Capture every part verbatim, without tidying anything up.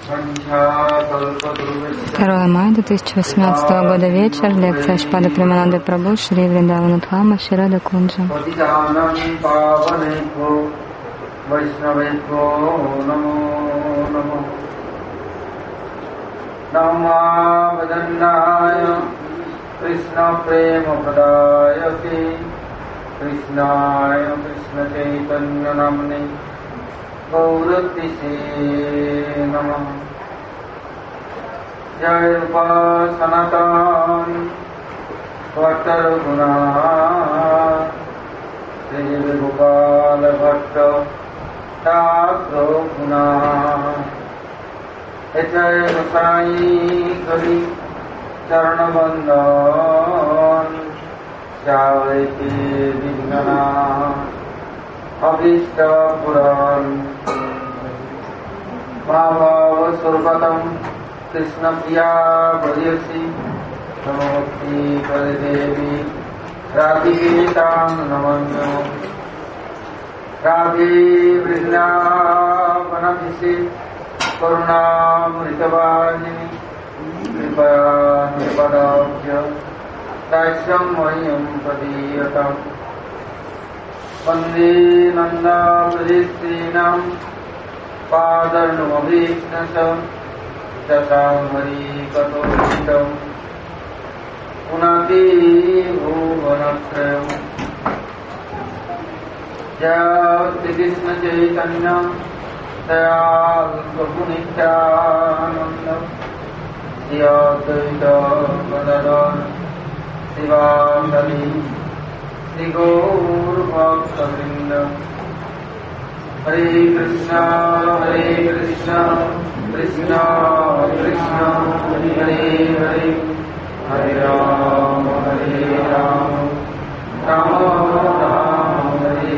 второе мая две тысячи восемнадцатого года, вечер, лекция Шпада Премананды Прабху, Шри Вриндаванудхама, Ширада Кунджа. Krishna Prema Pradayate Krishnaya Krishna Chaitanya Namne Gauratise Namah Jai Rupa Sanatan Vatar Guna Sri Gopala Bhatta Tasro Guna Jai Gosai Kari Charana Bandhan Shavati Vignana Abhishta Puran Mahabhava Surpatam Krishna Priya Bharyasi Namokti Paridevi Radhikitam Namanyo Radhi Vrindavanabhisi Karuna Mritavajini Kripaya Nipadabhya Daishyam Mayam Padiyyatam Vande Nanda Pradistrinam Padarnavabhishnasam Jasamari Katolitam Unati Bhuvanasrayam Jai Krishna Chaitanya Dayal Prabhu Nityanandam Siyadvaita Gadadhar Sivasadi Sri Gaur Bhakta-vrinda Hare Krishna Hare Krishna Krishna Krishna Hare Hare Hare Rama Hare Rama Rama Rama Hare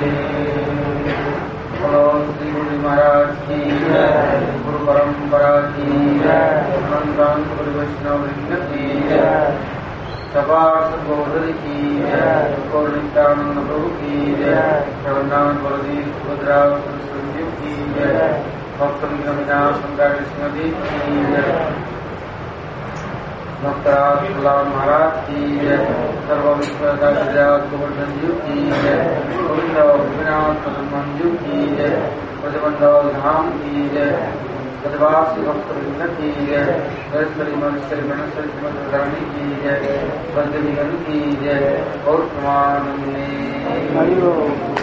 Bolo Shri Guru Maharaj ki Jai Guru Parampara ki Jai Anandan Guru Vaishnava Vrinda ki Jai Sabar Sabodhar ki Jai Gaur Nityananda Prabhu ki Jai Jagannath Baladev Subhadra Sanjeev ki Jai Bhakta Vinamina Shankar Srimati ki Jai Bhakta Tulal Maharaj ki Jai Sarva Vishwada Jai Govardhan Ji ki Jai Govinda Gopinath Padmanju ki Jai Brajamandal Dham ki Jai Gadvasi Bhakta Vrinda ki Jai Vaiswari Manishwari Manaswari Srimati Radharani ki Jai Bandhani Ganu ki Jai Gaur Pramanande Haribo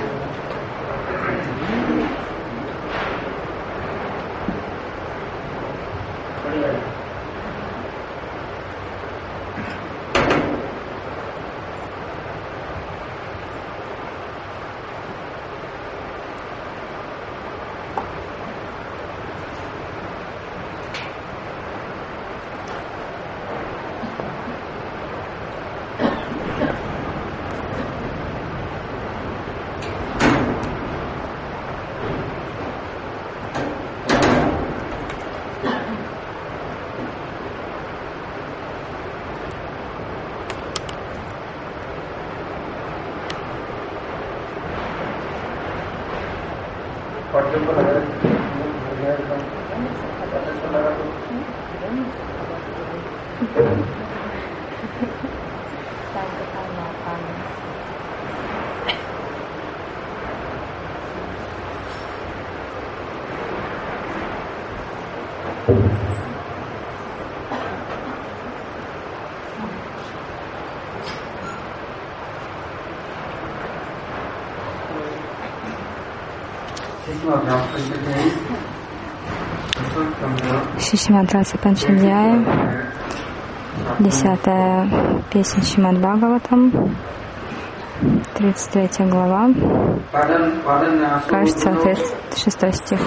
Шишимадраса Панчадьяя, десятая песня Шримад Бхагаватам, тридцать третья глава, кажется, тридцать шестой стих.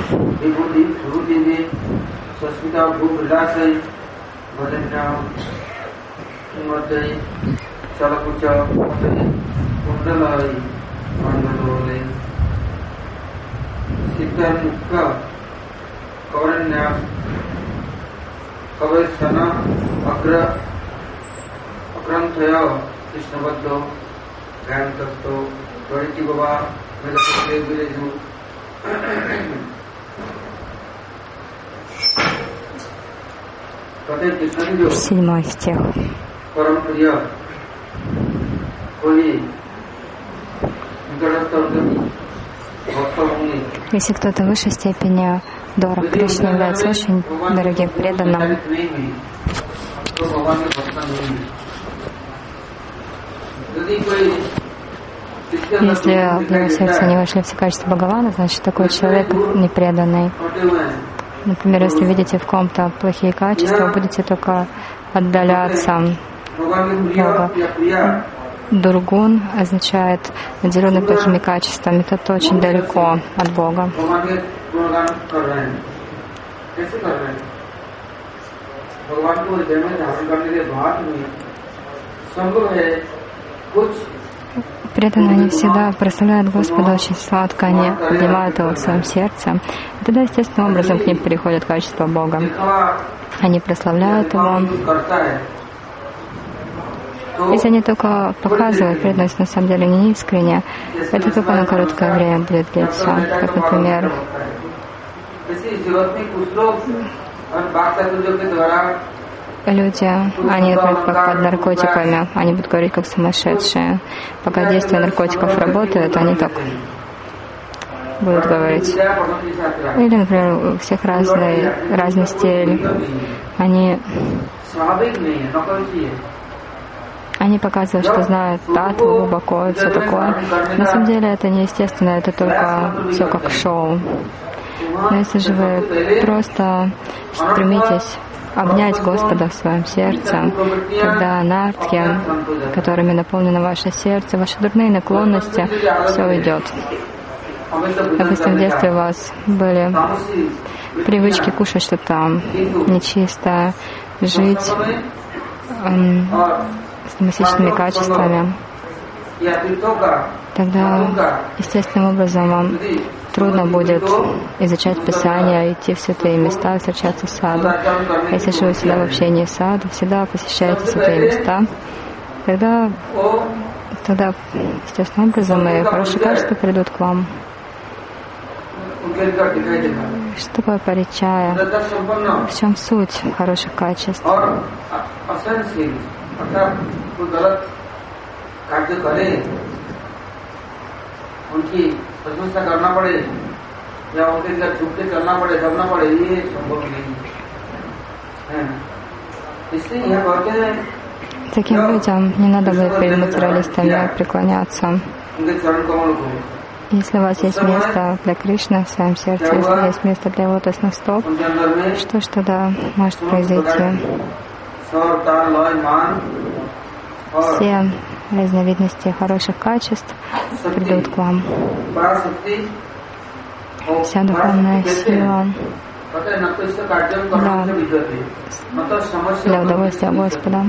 Kavaisana Agra Akranthaya Krishnabaddo Gantasto Doriti Baba Medapate Vileju Седьмой стих. Если кто-то в высшей степени дорог Кришне, является очень дорогим преданным, если в его сердце не вошли все качества Бхагавана, значит, такой человек непреданный. Например, если видите в ком-то плохие качества, будете только отдаляться от Бога. Дургун означает наделенный плохими качествами, тот очень далеко от Бога. Преданные они всегда прославляют Господа очень сладко, они поднимают его в своем сердце. И тогда естественным образом к ним переходят качества Бога. Они прославляют его. Если они только показывают преданность, на самом деле не искренне, это только на короткое время будет длиться. Как, например, люди, они как под наркотиками, они будут говорить как сумасшедшие. Пока действие наркотиков работает, они так будут говорить. Или, например, у всех разный, разный стиль. Они, они показывают, что знают татву глубоко и все такое. На самом деле это неестественно, это только все как шоу. Но если же вы просто стремитесь обнять Господа в своем сердце, тогда анартхи, которыми наполнено ваше сердце, ваши дурные наклонности, все уйдет. Допустим, в детстве у вас были привычки кушать что-то нечистое, жить эм, с томасичными качествами, тогда естественным образом вам трудно будет изучать Писание, идти в святые места, встречаться в саду. Если же вы всегда в общении с саду, всегда посещаете святые места, тогда, тогда естественным образом и хорошие качества придут к вам. Что такое паричая? В чем суть хороших качеств? उनकी प्रशंसा करना पड़े या उनके लिए झुक के चलना पड़े दबना पड़े ये संभव नहीं है। इसलिए यह कहते हैं таким людям не надо будет перед материалистами преклоняться. Если у вас есть место для Кришны в своем сердце, если есть место для лотосных стоп, что ж тогда может произойти? Все разновидности хороших качеств придут к вам. Вся духовная сила для, для удовольствия Господа.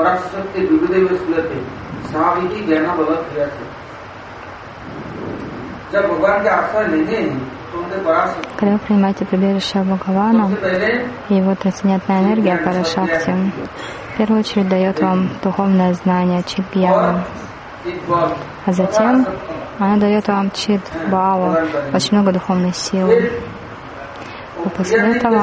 Когда вы принимаете прибежище Бхагавана, его трансцендентная энергия Парашакти в первую очередь дает вам духовное знание Чит-гьяна, а затем она дает вам Чит-бхаву, очень много духовной силы. И после этого,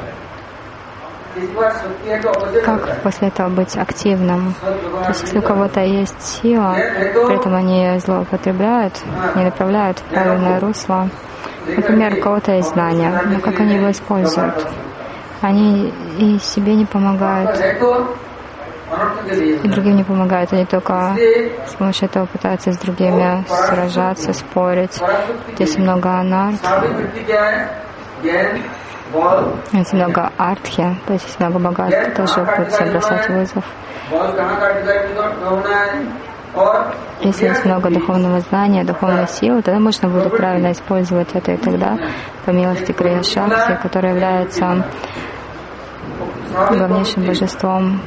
как после этого быть активным? То есть если у кого-то есть сила, при этом они злоупотребляют, не направляют в правильное русло. Например, у кого-то есть знания, но как они его используют? Они и себе не помогают, и другим не помогают. Они только с помощью этого пытаются с другими сражаться, спорить. Здесь много анарт, здесь много артхи, то есть есть много богатства, тоже будете бросать вызов. Если есть много духовного знания, духовной силы, тогда можно будет правильно использовать это, и тогда, по милости Крия Шакти, которая является главнейшим божеством,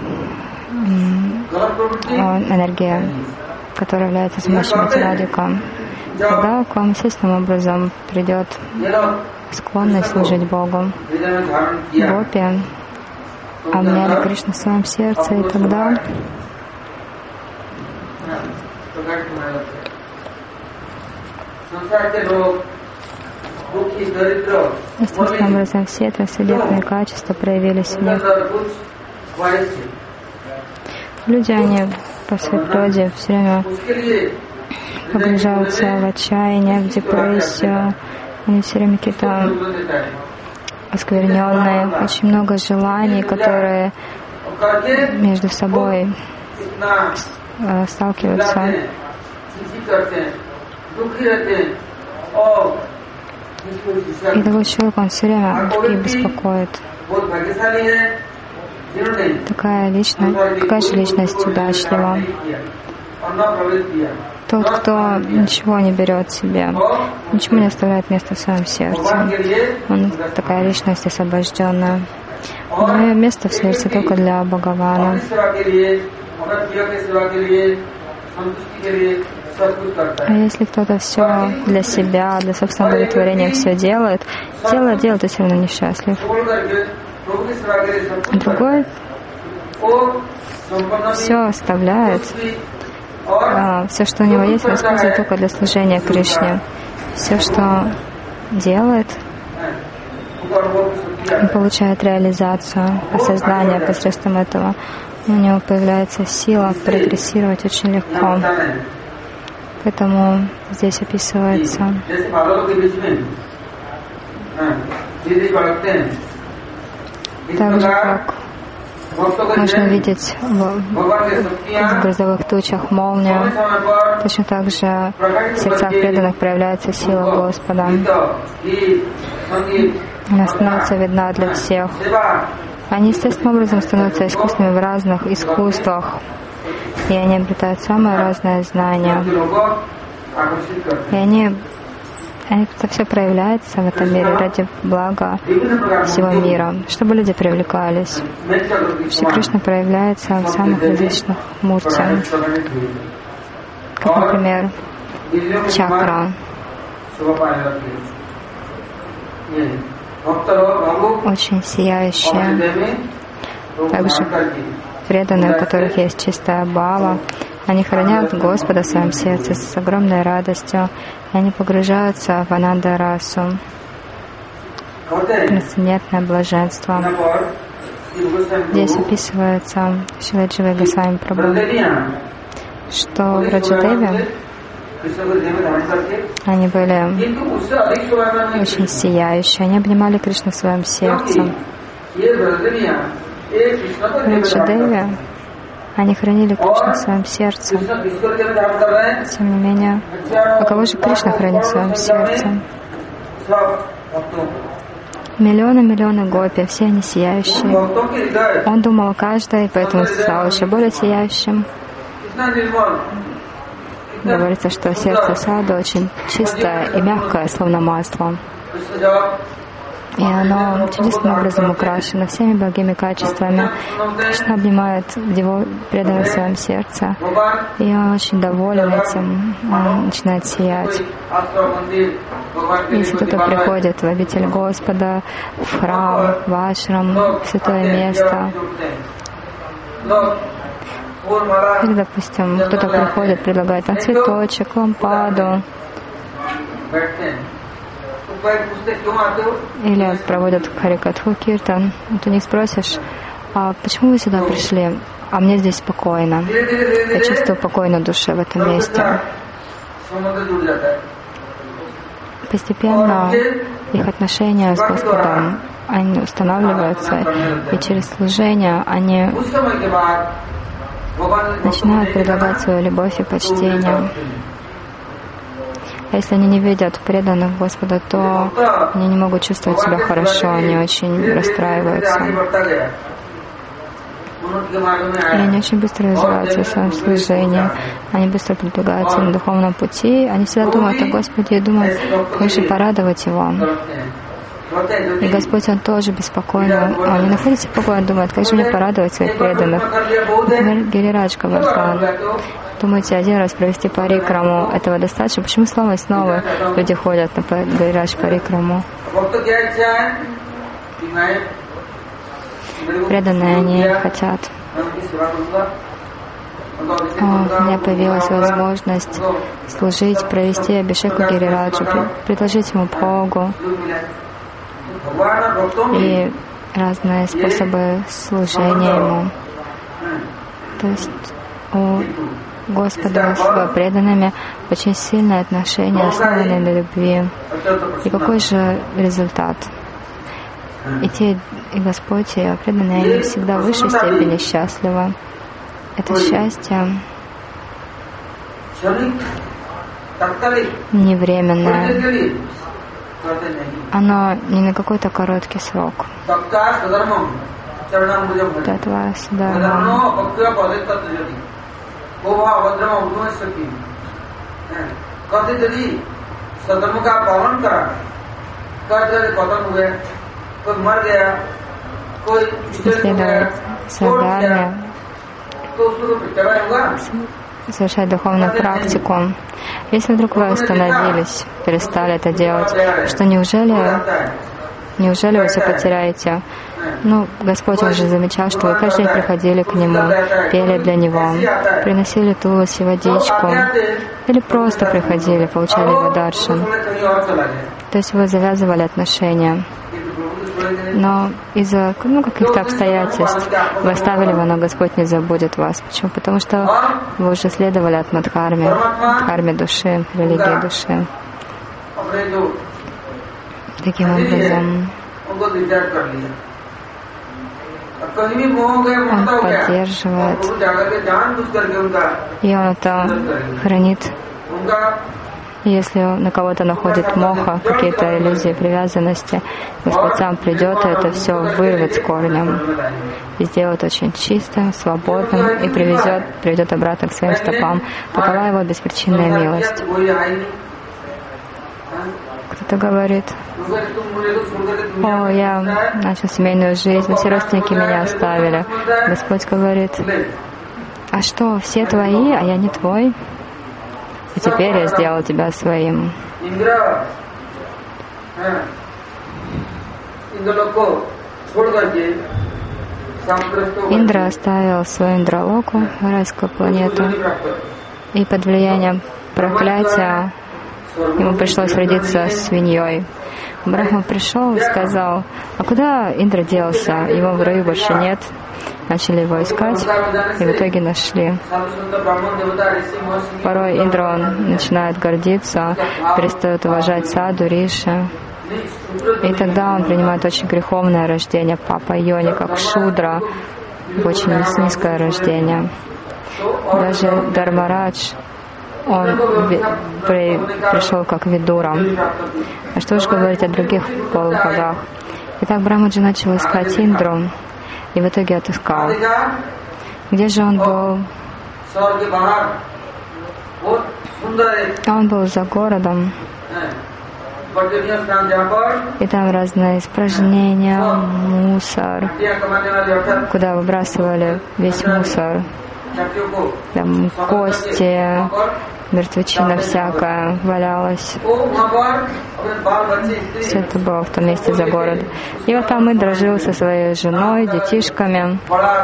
энергия, которая является самой Радиком, тогда к вам естественным образом придет склонность служить Богу. Гопи обняли Кришну в своем сердце, и тогда естественным образом все трансцендентные качества проявили себя. Люди, они по своей природе все время погружаются в отчаяние, в депрессию. Они все время какие-то оскверненные. Очень много желаний, которые между собой сталкиваются. И такой человек, он все время других беспокоит. Такая личность, какая же личность удачлива? Тот, кто ничего не берет себе, ничего не оставляет места в своем сердце. Он такая личность освобожденная. Но ее место в сердце только для Бхагавана. А если кто-то все для себя, для собственного удовлетворения все делает, делает, делает, и все равно несчастлив. Другой все оставляет, а, все, что у него есть, он использует только для служения Кришне. Все, что делает, он получает реализацию, осознание посредством этого. У него появляется сила прогрессировать очень легко. Поэтому здесь описывается так же, как можно видеть в, в грозовых тучах молнию, точно так же в сердцах преданных проявляется сила Господа. Она становится видна для всех. Они естественным образом становятся искусными в разных искусствах, и они обретают самые разные знания. И они, они, это все проявляется в этом мире ради блага всего мира, чтобы люди привлекались. Шри Кришна проявляется в самых различных мурти, как, например, чакра. Очень сияющая. Также преданные, у которых есть чистая бхава, они хранят Господа в своем сердце с огромной радостью, и они погружаются в ананда-расу, трансцендентное блаженство. Здесь описывается Шрила Дживай Госвами Прабху, что в Раджадеве они были очень сияющие, они обнимали Кришну в своем сердце. В Раджадеве они хранили Кришну в своем сердце. Тем не менее, а кого же Кришна хранит в своем сердце? Миллионы-миллионы гопи, все они сияющие. Он думал о каждой, поэтому стал еще более сияющим. Говорится, что сердце саду очень чистое и мягкое, словно масло. И оно чудесным образом украшено всеми благими качествами. Кришна обнимает его преданных в своем сердце. И он очень доволен этим, он начинает сиять. Если кто-то приходит в обитель Господа, в храм, в ашрам, в святое место, или, допустим, кто-то приходит, предлагает там цветочек, лампаду, или проводят харикатху киртан, ты не спросишь, а почему вы сюда пришли? А мне здесь спокойно. Я чувствую покой на душе в этом месте. Постепенно их отношения с Господом, они устанавливаются, и через служение они начинают предлагать свою любовь и почтение. А если они не видят преданных Господа, то они не могут чувствовать себя хорошо, они очень расстраиваются. И они очень быстро развиваются в своем служении, они быстро продвигаются на духовном пути, они всегда думают о Господе и думают, как же порадовать Его. И Господь, Он тоже беспокойно, Он не находится в покое, Он думает, как же мне порадовать своих преданных. Например, Гирирадж Говардхан. Думаете, один раз провести парикраму, этого достаточно? Почему снова и снова люди ходят на Гирирадж парикраму? Преданные они хотят. О, у меня появилась возможность служить, провести абхишеку Гирираджу, предложить ему бхогу. И разные способы служения Ему. То есть у Господа с преданными очень сильное отношение, основанное на любви. И какой же результат? И те, и Господь, и преданные, они всегда в высшей степени счастливы. Это счастье не временное. Оно не на какой-то короткий срок. Татва Сударма. Следовать садарме, совершать духовную практику. Если вдруг вы остановились, перестали это делать, что неужели, неужели вы все потеряете? Ну, Господь уже замечал, что вы каждый день приходили к Нему, пели для Него, приносили туласи, водичку, или просто приходили, получали Его даршан. То есть вы завязывали отношения. Но из-за ну, каких-то обстоятельств вы оставили Его, но Господь не забудет вас. Почему? Потому что вы уже следовали от Мадхарме, Дхарме души, религии души. Таким образом, Он поддерживает, и Он это хранит. Если на кого-то находит моха, какие-то иллюзии, привязанности, Господь сам придет и это все вырвет с корнем и сделает очень чистым, свободным и приведет, приведет обратно к своим стопам. Такова Его беспричинная милость. Кто-то говорит: о, я начал семейную жизнь, все родственники меня оставили. Господь говорит: а что, все твои, а я не твой? И теперь я сделал тебя своим. Индра оставил свою Индралоку, райскую планету, и под влиянием проклятия ему пришлось родиться свиньей. Брахма пришел и сказал: а куда Индра делся? Его в раю больше нет. Начали его искать, и в итоге нашли. Порой Индра, он начинает гордиться, перестает уважать саду, риши. И тогда он принимает очень греховное рождение, папа Йони, как шудра, очень низкое рождение. Даже Дharmaрадж, он при, пришел как Видура. А что же говорить о других полубогах? Итак, Брахмаджи начал искать Индру, и в итоге отыскал. Где же он был? Он был за городом. И там разные испражнения, мусор, куда выбрасывали весь мусор. Там кости, мертвечина всякая валялась. Все это было в том месте за город. И вот там Индра жил со своей женой, детишками.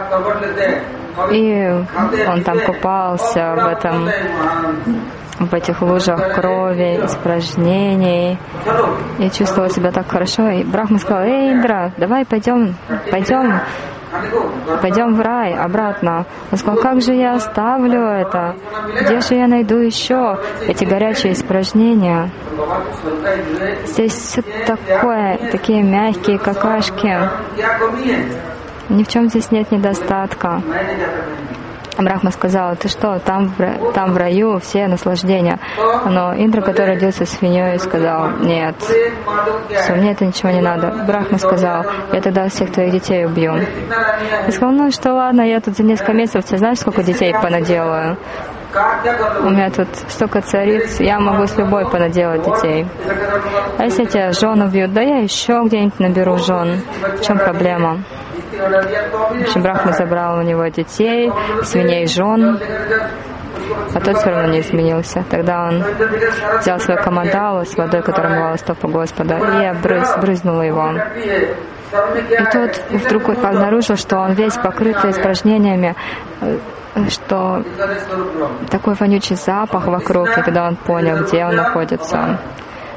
И он там купался в этом, в этих лужах крови, испражнений, и чувствовал себя так хорошо. И Брахма сказал: эй, Индра, давай пойдем, пойдем, пойдем в рай обратно. Он сказал: как же я оставлю это? Где же я найду еще эти горячие испражнения? Здесь все такое, такие мягкие какашки. Ни в чем здесь нет недостатка. Брахма сказал: ты что, там в, там в раю все наслаждения. Но Индра, который родился свиньей, сказал: нет, все, мне это ничего не надо. Брахма сказал: я тогда всех твоих детей убью. И сказал: ну что, ладно, я тут за несколько месяцев, ты знаешь, сколько детей понаделаю? У меня тут столько цариц, я могу с любой понаделать детей. А если тебя жену бьют, да я еще где-нибудь наберу жен. В чем проблема? В общем, Брахма забрал у него детей, свиней, жен, а тот все равно не изменился. Тогда он взял свою камандалу с водой, которая мывала стопу Господа, и обрыз, брызнул его. И тот вдруг обнаружил, что он весь покрытый испражнениями, что такой вонючий запах вокруг, и тогда он понял, где он находится.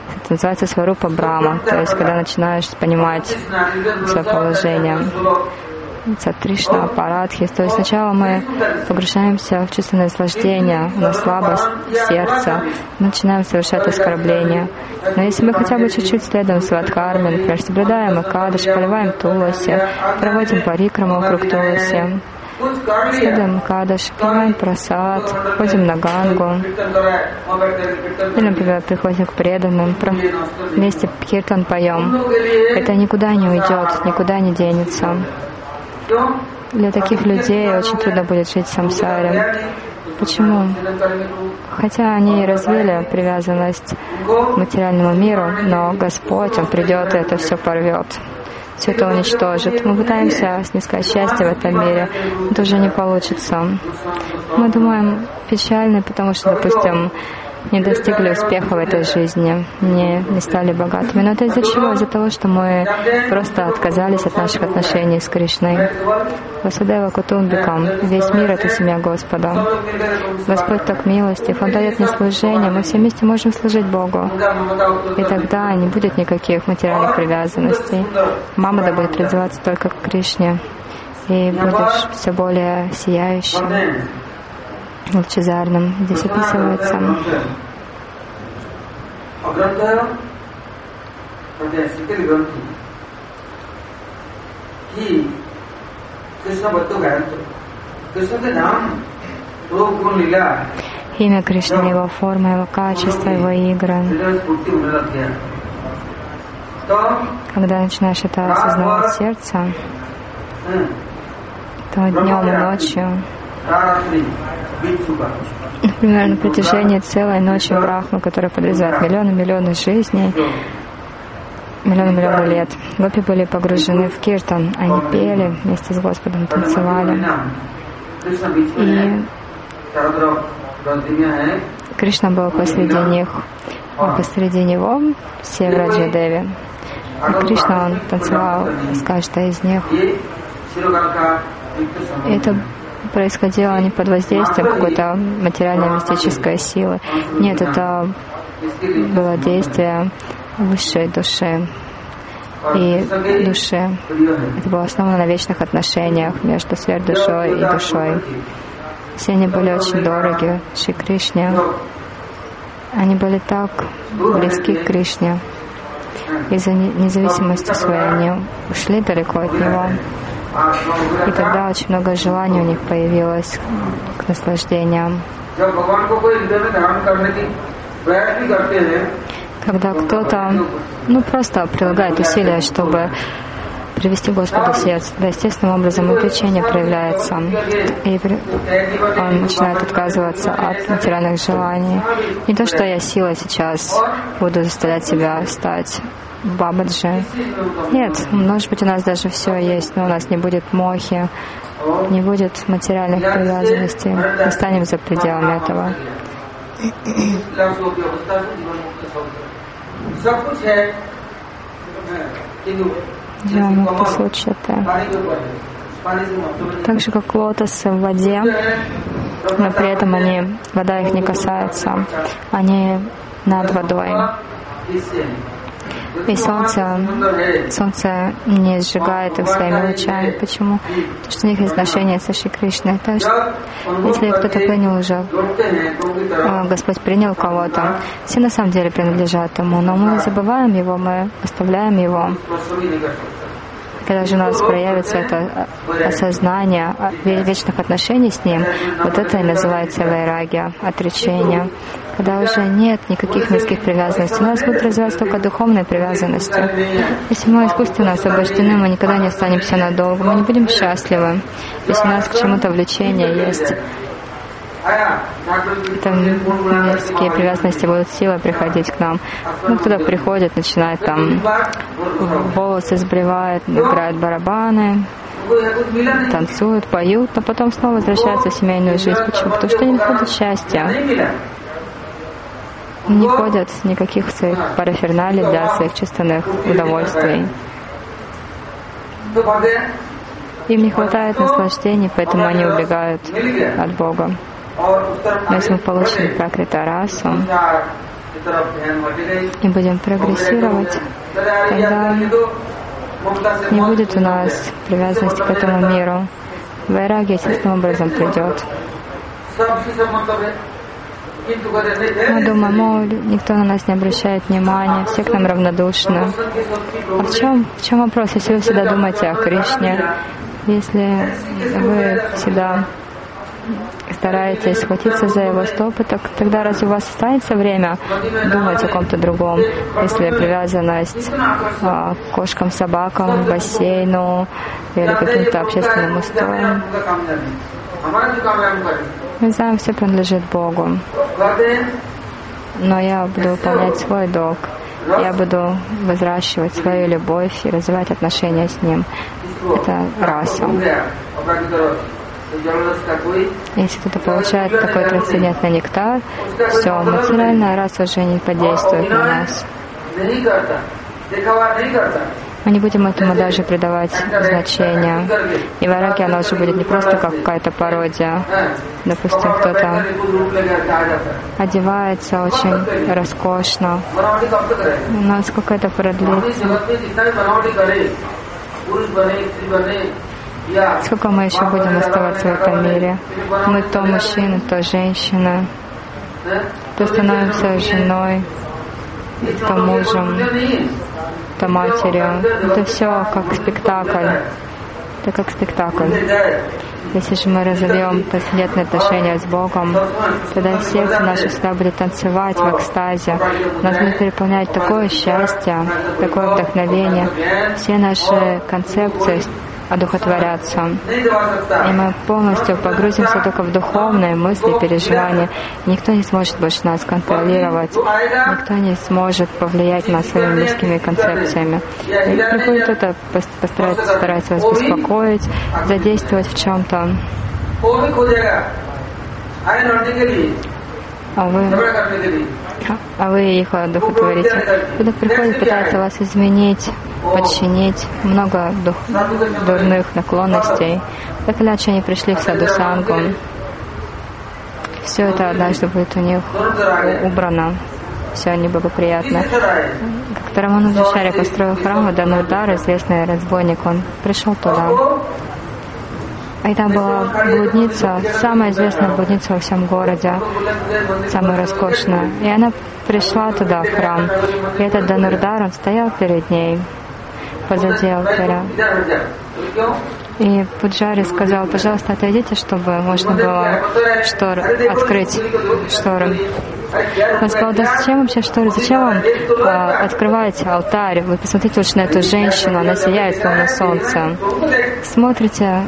Это называется сварупа Брахма, то есть когда начинаешь понимать свое положение. Сатришна, апарадхи. То есть сначала мы погружаемся в чувственное наслаждение, на слабость сердца, начинаем совершать оскорбления. Но если мы хотя бы чуть-чуть следуем свадхарме, например, соблюдаем Экадаш, поливаем Туласи, проводим парикраму вокруг Туласи, следуем Экадаш, принимаем прасад, ходим на Гангу, или, например, приходим к преданным, вместе киртан поем, это никуда не уйдет, никуда не денется. Для таких людей очень трудно будет жить в самсаре. Почему? Хотя они и развили привязанность к материальному миру, но Господь, Он придет и это все порвет, все это уничтожит. Мы пытаемся снискать счастье в этом мире, но это уже не получится. Мы думаем печально, потому что, допустим, не достигли успеха в этой жизни, не, не стали богатыми. Но это из-за чего? Из-за того, что мы просто отказались от наших отношений с Кришной. Васудева Кутумбикам. Весь мир — это семья Господа. Господь так милостив, Он дает мне служение, мы все вместе можем служить Богу. И тогда не будет никаких материальных привязанностей. Мамада будет развиваться только к Кришне. И будешь все более сияющим, лучезарным. Здесь описывается имя Кришны, Его форма, Его качество, Его игры. Когда начинаешь это осознавать сердцем, то днем и ночью, например, на протяжении целой ночи Брахмы, которая подрезает миллионы-миллионы жизней, миллионы-миллионы лет, гопи были погружены в киртан, они пели вместе с Господом, танцевали. И Кришна был посреди них, а посреди него все Враджа Деви. И Кришна, он танцевал с каждой из них. И это происходило не под воздействием какой-то материальной мистической силы. Нет, это было действие высшей души и души. Это было основано на вечных отношениях между сверхдушой и душой. Все они были очень дороги Шри Кришне. Они были так близки к Кришне. Из-за независимости своей они ушли далеко от Него. И тогда очень много желаний у них появилось к наслаждениям. Когда кто-то, ну, просто прилагает усилия, чтобы привести Господа в сердце, да, естественным образом увлечение проявляется, и он начинает отказываться от материальных желаний. Не то, что я силой сейчас буду заставлять себя стать Бабаджи. Нет, может быть, у нас даже все есть, но у нас не будет мохи, не будет материальных привязанностей. Мы станем за пределами этого. Так же, как лотосы в воде, но при этом они, вода их не касается, они над водой. И солнце, солнце не сжигает их своими лучами. Почему? Потому что у них есть отношения со Шри Кришной. Так что, если кто-то принял уже, Господь принял кого-то, все на самом деле принадлежат Ему, но мы забываем Его, мы оставляем Его. Когда же у нас проявится это осознание вечных отношений с Ним, вот это и называется вайрагья, отречение. Когда уже нет никаких мирских привязанностей, у нас будут развиваться только духовные привязанности. Если мы искусственно освобождены, мы никогда не останемся надолго, мы не будем счастливы. Если у нас к чему-то влечение есть, это мирские привязанности будут силой приходить к нам. Ну, кто-то приходит, начинает там волосы сбривает, играют барабаны, танцуют, поют, но потом снова возвращаются в семейную жизнь. Почему? Потому что не находят счастья. Не ходят никаких своих параферналий для своих чувственных удовольствий. Им не хватает наслаждений, поэтому они убегают от Бога. Но если мы получим пракрита расу, и будем прогрессировать, тогда не будет у нас привязанности к этому миру. Вайраги естественным образом придет. Мы думаем, о, никто на нас не обращает внимания, все к нам равнодушны. А в чем, в чем вопрос, если вы всегда думаете о Кришне, если вы всегда стараетесь схватиться за его стопы, так тогда разве у вас останется время думать о ком-то другом, если привязанность а, к кошкам, собакам, бассейну или каким-то общественным устроям? Мы знаем, все принадлежит Богу. Но я буду выполнять свой долг. Я буду взращивать свою любовь и развивать отношения с Ним. Это раса. Если кто-то получает такой трансцендентный нектар, все, материальная раса уже не подействует на нас. Мы не будем этому даже придавать значения. И вайраги, она уже будет не просто как какая-то пародия. Допустим, кто-то одевается очень роскошно. Насколько это продлится? Сколько мы еще будем оставаться в этом мире? Мы то мужчины, то женщины, то становимся женой, то мужем, то матерью. Это все как спектакль. Это как спектакль. Если же мы разовьем трансцендентные отношения с Богом, тогда сердце наше всегда будет танцевать в экстазе. Нас будет переполнять такое счастье, такое вдохновение. Все наши концепции одухотворятся. И мы полностью погрузимся только в духовные мысли, переживания. Никто не сможет больше нас контролировать. Никто не сможет повлиять на нас своими мирскими концепциями. И приходит кто-то, постарается, старается вас беспокоить, задействовать в чем-то. А вы, а вы их одухотворите. Кто-то приходит, пытается вас изменить, подчинить, много дух, дурных наклонностей. Так или иначе они пришли в саду сангу. Все это однажды будет у них убрано. Все неблагоприятно. Как Рамануджачарья построил храм, Данурдар, известный разбойник, он пришел туда. И там была блудница, самая известная блудница во всем городе, самая роскошная. И она пришла туда, в храм. И этот Данурдар, он стоял перед ней, позади алтаря. И Пуджари сказал, пожалуйста, отойдите, чтобы можно было штор, открыть шторы. Он сказал, да зачем вообще шторы, зачем вам а, открывать алтарь? Вы посмотрите лучше на эту женщину, она сияет словно солнце. Смотрите,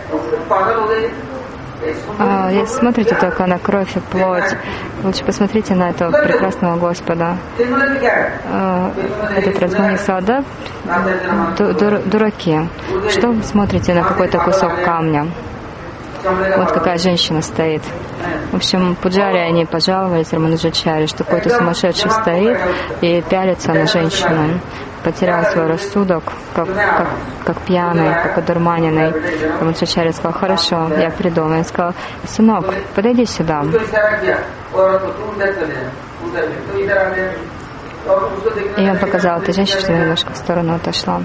а, смотрите только на кровь и плоть. Лучше посмотрите на этого прекрасного Господа. А, этот разбойник сказал, да, дур, дураки, что вы смотрите на какой-то кусок камня? Вот какая женщина стоит. В общем, Пуджари, они пожаловались Рамануджачарье, что какой-то сумасшедший стоит и пялится на женщину. Потерял свой рассудок, как, как, как пьяный, как одурманенный. Рамануджачарья сказал, хорошо, я приду. Он сказал, сынок, подойди сюда. И он показал этой женщине, что немножко в сторону отошла.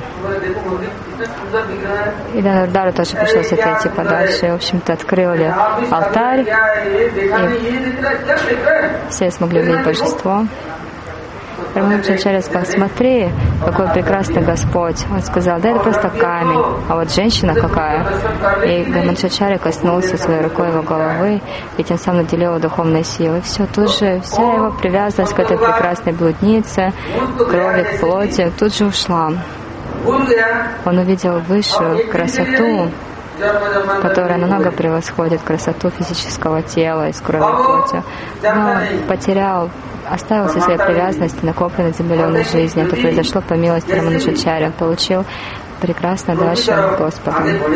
И Данурдару тоже пришлось отойти подальше. И, в общем-то, открыли алтарь, и все смогли увидеть божество. Рамануджачарья сказал, смотри, какой прекрасный Господь. Он сказал, да это просто камень, а вот женщина какая. И Рамануджачарья коснулся своей рукой его головы и тем самым наделил его духовной силой. И все, тут же вся его привязанность к этой прекрасной блуднице, крови, к плоти, тут же ушла. Он увидел высшую красоту, которая намного превосходит красоту физического тела из крови и плоти. Но потерял, оставил все свои привязанности, накопленные за миллионы жизней. Это произошло по милости Рамануджачарьи. Он получил прекрасное даршан от Господа.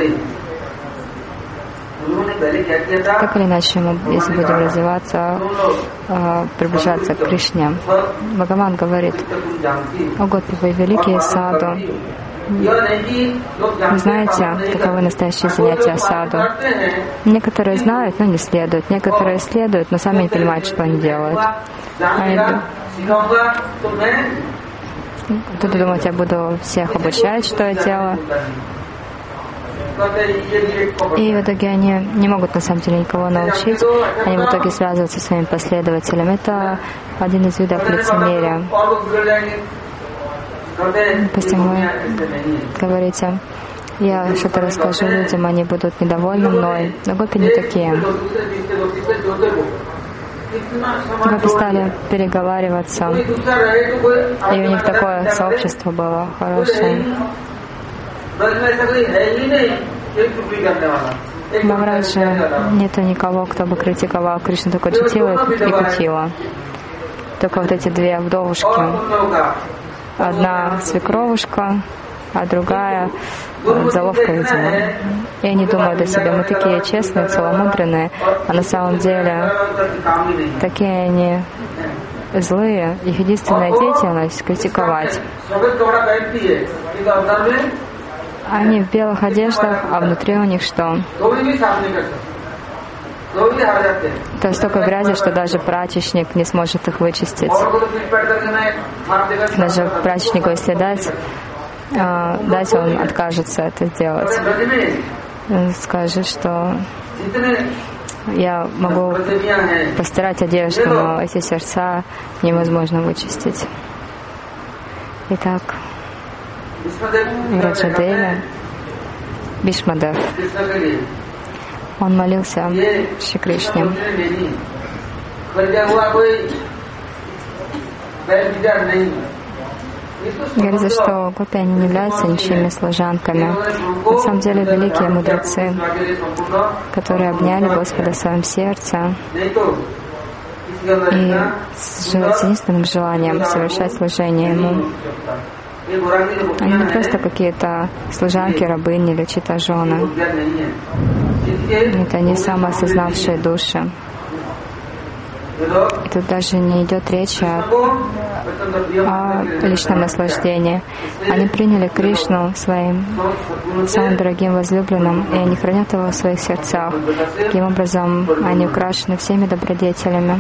Как или иначе, мы, если будем развиваться, приближаться к Кришне, Бхагаван говорит, о Господи, вы великие саду. Вы знаете, каковы настоящие занятия саду? Некоторые знают, но не следуют. Некоторые следуют, но сами не понимают, что они делают. Они Тут думать, я буду всех обучать, что я делаю. И в итоге они не могут на самом деле никого научить, они в итоге связываются со своими последователями. Это один из видов лицемерия. Посему вы говорите, я что-то расскажу людям, они будут недовольны мной. Но гопи не такие. Гопи стали переговариваться, и у них такое сообщество было хорошее. В Махарадже нету никого, кто бы критиковал Кришну, только Джатила и Кутила. Только вот эти две вдовушки. Одна свекровушка, а другая заловка, видимо. И они думают о себе, мы такие честные, целомудренные, а на самом деле такие они злые. Их единственная деятельность — критиковать. Они в белых одеждах, а внутри у них что? То есть столько грязи, что даже прачечник не сможет их вычистить. Даже прачечнику, если дать, дать он откажется это сделать. Он скажет, что я могу постирать одежду, но эти сердца невозможно вычистить. Итак, в Раджадеве Бишмадев, он молился Шри Кришне. Говорится, что гопи, они не являются ничьими служанками. На самом деле великие мудрецы, которые обняли Господа в своем сердце и с единственным желанием совершать служение Ему. Они не просто какие-то служанки, рабыни или чьи-то жены. Это они самоосознавшие души. И тут даже не идет речь о, о личном наслаждении. Они приняли Кришну своим самым дорогим возлюбленным, и они хранят его в своих сердцах. Таким образом, они украшены всеми добродетелями.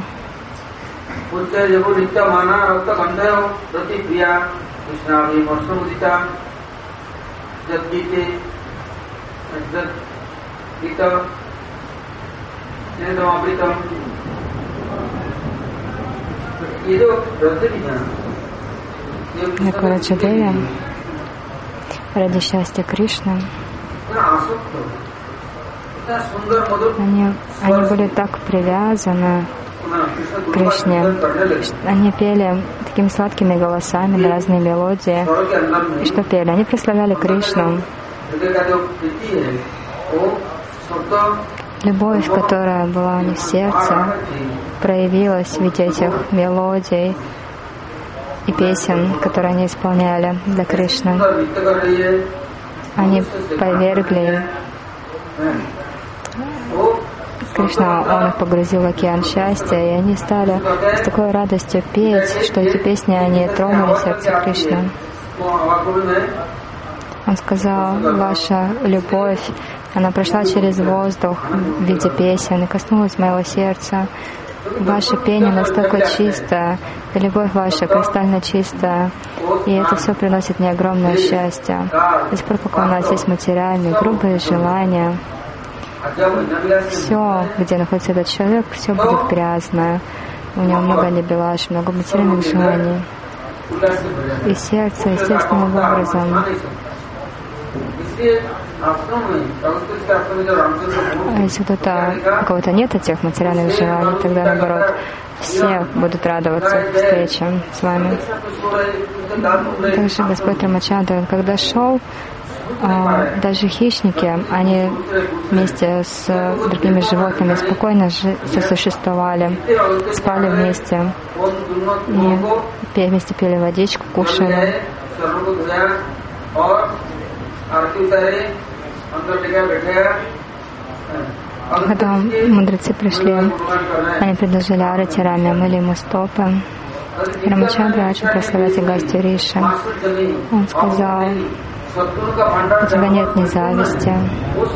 На Раджадеве, ради счастья Кришны, они, они были так привязаны к Кришне. Они пели такими сладкими голосами на разные мелодии. И что пели? Они прославляли Кришну. Любовь, которая была у них в сердце, проявилась в виде этих мелодий и песен, которые они исполняли для Кришны. Они повергли Кришна, Он их погрузил в океан счастья, и они стали с такой радостью петь, что эти песни, они тронули сердце Кришны. Он сказал, ваша любовь, она прошла через воздух в виде песен и коснулась моего сердца. Ваше пение настолько чистое, и любовь ваша кристально чистая, и это все приносит мне огромное счастье. До сих пор, пока у нас есть материальные, грубые желания, все, где находится этот человек, все будет грязное. У него много небелаш, много материальных желаний. И сердце естественным образом. А если кто-то, у кого-то нет этих материальных желаний, тогда наоборот, все будут радоваться встрече с вами. Также Господь Рамачандра, когда шел, даже хищники, они вместе с другими животными спокойно сосуществовали, спали вместе, и вместе пили водичку, кушали. Когда мудрецы пришли, они предложили арати Раме, мыли ему стопы. Рамачандра начал прославлять Агастью Риши. Он сказал, у тебя нет ни зависти,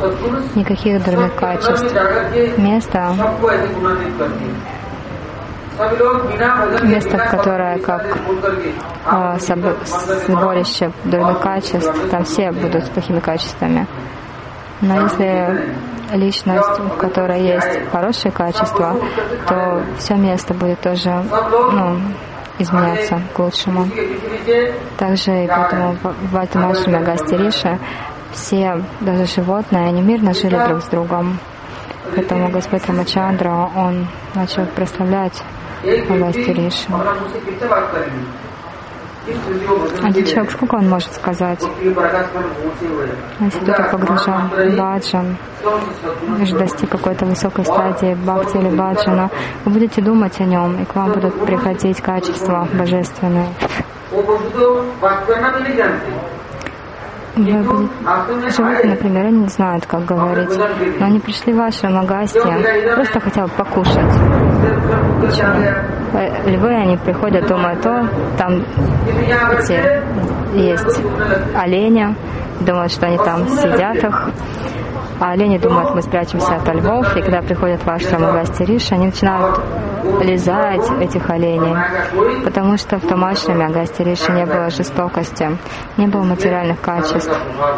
никаких дурных качеств. Место, место, которое как а, сборище дурных качеств, там все будут с плохими качествами. Но если личность, у которой есть хорошие качества, то все место будет тоже, ну, изменяться к лучшему. Также и поэтому в этом ашраме Агастья Риши все, даже животные, они мирно жили друг с другом. Поэтому Господь Рамачандра, он начал прославлять Агастья Риши. Один человек, сколько он может сказать? Если кто-то погружен в баджан, уже достиг какой-то высокой стадии бхакти или баджана, вы будете думать о нем, и к вам будут приходить качества божественные. Животные, например, они не знают, как говорить, но они пришли в ашрам Агастья, просто хотят покушать. Львы, они приходят, думают, о, там эти, есть олени, думают, что они там сидят их, а олени думают, мы спрячемся от львов, и когда приходят в ашрам Агастья Риши, они начинают лизать этих оленей, потому что в том ашраме Агастья Риши не было жестокости, не было материальных качеств.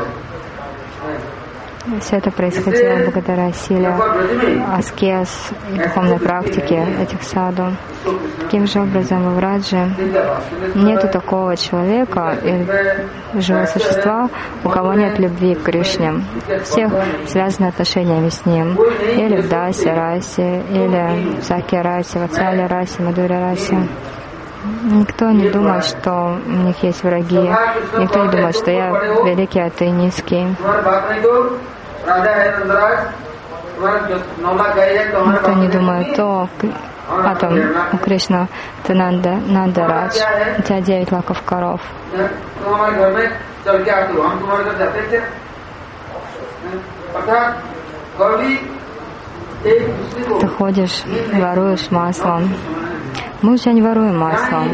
Все это происходило благодаря силе аскез и духовной практики этих саду. Таким же образом, в Врадже нету такого человека или живого существа, у кого нет любви к Кришне. Всех связаны отношениями с ним. Или в Дасе Расе, или в Саке Расе, в Ацале Расе, Мадуре Расе. Никто не думает, что у них есть враги. Никто не думает, что я великий, а ты низкий. Никто не думает, то а там у Кришна ты Нанда, Нандарадж, у тебя девять лаков коров. Ты ходишь, воруешь маслом. Мы уже не воруем маслом.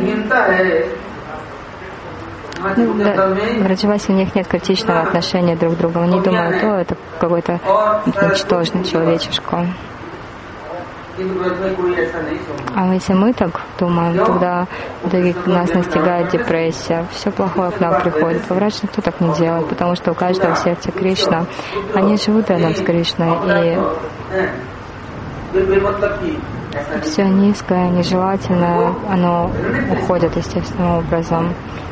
Ну, да, в Раджавасе у них нет критичного отношения друг к другу. Они думают, о, это какой-то ничтожный человечишка. А если мы так думаем, тогда нас настигает депрессия, все плохое к нам приходит. В Врадже никто так не делает, потому что у каждого в сердце Кришна. Они живут рядом с Кришной, и все низкое, нежелательное, оно уходит естественным образом.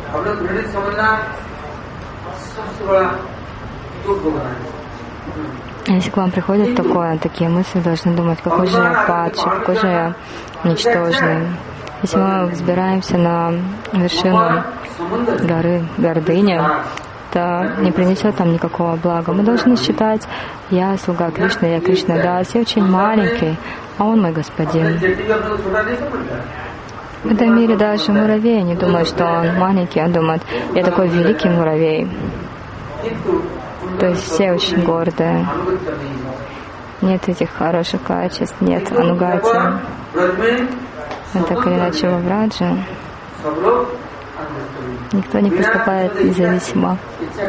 Если к вам приходит такое, такие мысли, должны думать, какой же я падший, какой же я ничтожный. Если мы взбираемся на вершину горы гордыни, то не принесет нам никакого блага. Мы должны считать, я слуга Кришны, я Кришна Дас, я очень маленький, а он мой господин. В этом мире даже муравей не думает, что он маленький, а думает, я такой великий муравей. То есть все очень гордые. Нет этих хороших качеств, нет анугати. Но так или иначе во Врадже никто не поступает независимо.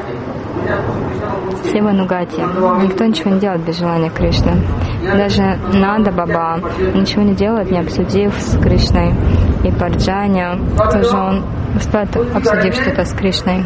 Все в анугате. Никто ничего не делает без желания Кришны. Даже Нанда Баба ничего не делает, не обсудив с Кришной. И Парджаня тоже он успеет, обсудив что-то с Кришной.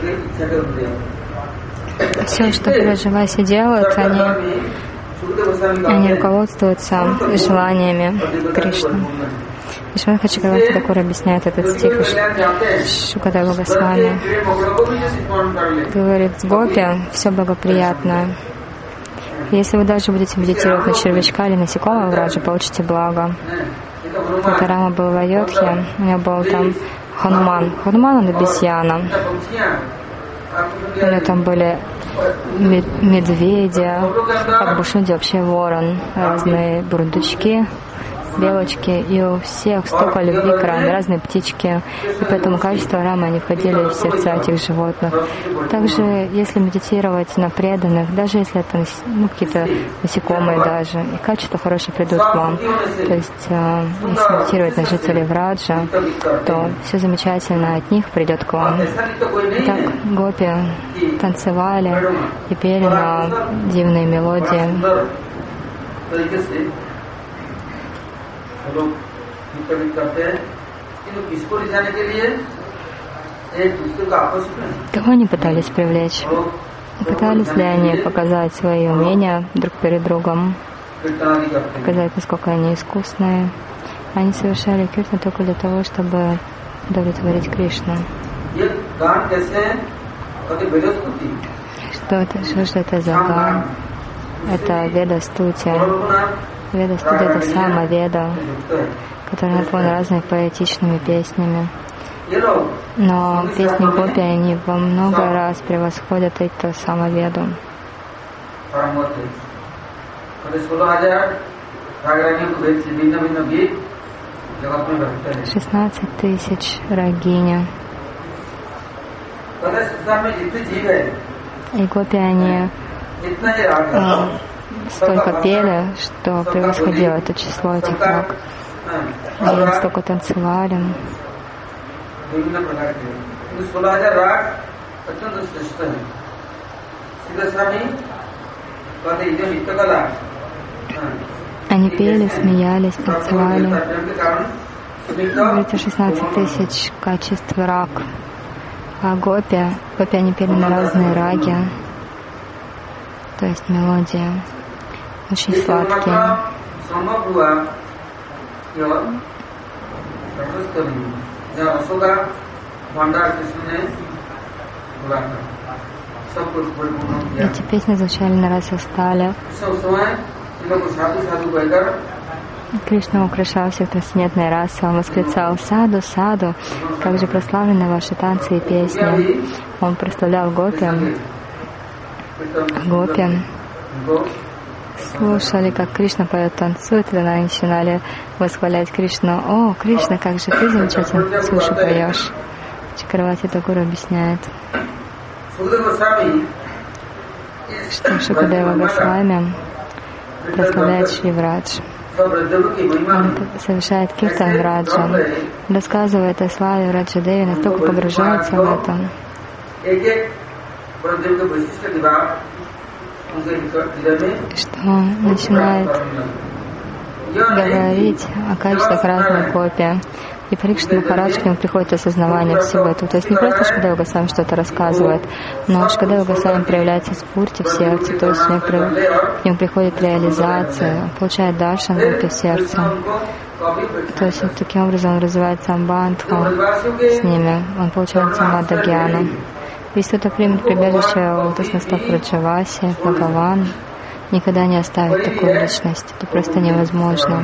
Все, что в Раджавасе делают, они, они руководствуются желаниями Кришны. Вишванатха Чакраварти Такур объясняет этот стих Шукадева Госвами. Говорит, с гопи все благоприятное. Если вы даже будете медитировать на червячка или насекомого в Раджа, получите благо. Когда Рама был в Айодхе, у него был там Хануман. Хануман он обезьяна. У него там были медведи, а в Бушунде вообще ворон, разные бурундучки, белочки, и у всех столько любви к Раме, разные птички, и поэтому качества Рамы, они входили в сердца этих животных. Также, если медитировать на преданных, даже если это ну, какие-то насекомые даже, и качества хорошие придут к вам. То есть, э, если медитировать на жителей Враджа, то все замечательно от них придет к вам. Так гопи танцевали и пели на дивные мелодии. Кого они пытались привлечь? Пытались ли они показать свои умения друг перед другом, показать, насколько они искусные? Они совершали киртан только для того, чтобы удовлетворить Кришну. Что это, что, что это за ган? Это Веда Стути. Веда Стути — это сама Веда, которая наполнена разными поэтичными песнями. Но песни гопи, они во много раз превосходят эту самоведу. шестнадцать тысяч рагини. И гопи, они э, столько пели, что превосходило это число этих раг. Они столько танцевали. Они пели, смеялись, танцевали. Говорится, шестнадцать тысяч качеств раг. А гопи, гопи они пели на разные раги, то есть мелодии, очень сладкие. Эти песни звучали на Расастале. Кришна украшал всех трансцендентной расой. Он восклицал: «Саду, саду, как же прославлены ваши танцы и песни». Он прославлял гопи. Гопи слушали, как Кришна поет, танцует, и они начинали восхвалять Кришну. «О, Кришна, как же ты замечательно слушай, поешь». Чакраварти Такур объясняет, что Шукадева Госвами прославляет Шри Врадж. Он совершает киртан Враджа, рассказывает о славе Враджадеви, настолько погружается в это, что начинает говорить о качествах разных гопи. И Парикшит Махарадж, к нему приходит осознавание всего этого. То есть не просто Шукадева Госвами что-то рассказывает, но Шукадева Госвами проявляется спурти в сердце, то есть к нему приходит реализация, он получает даршан в сердце. То есть вот таким образом он развивает самбандху с ними, он получает самадха гьяна. Если кто-то примет прибежище лотосных стоп Враджаваси, Бхагаван, никогда не оставит такую личность. Это просто невозможно.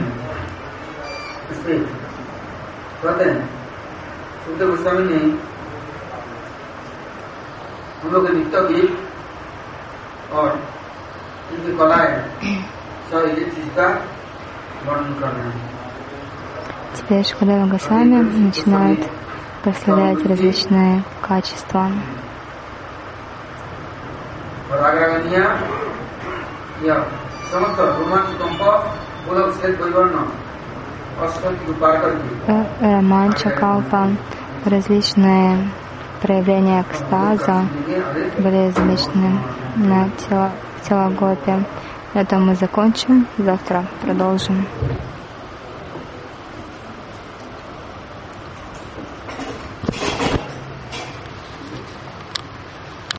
Теперь Шукадева Госвами начинает прославлять различные качества. Романча, калпа, различные проявления экстаза были замечены на тело, тело гопи. На этом мы закончим. Завтра продолжим.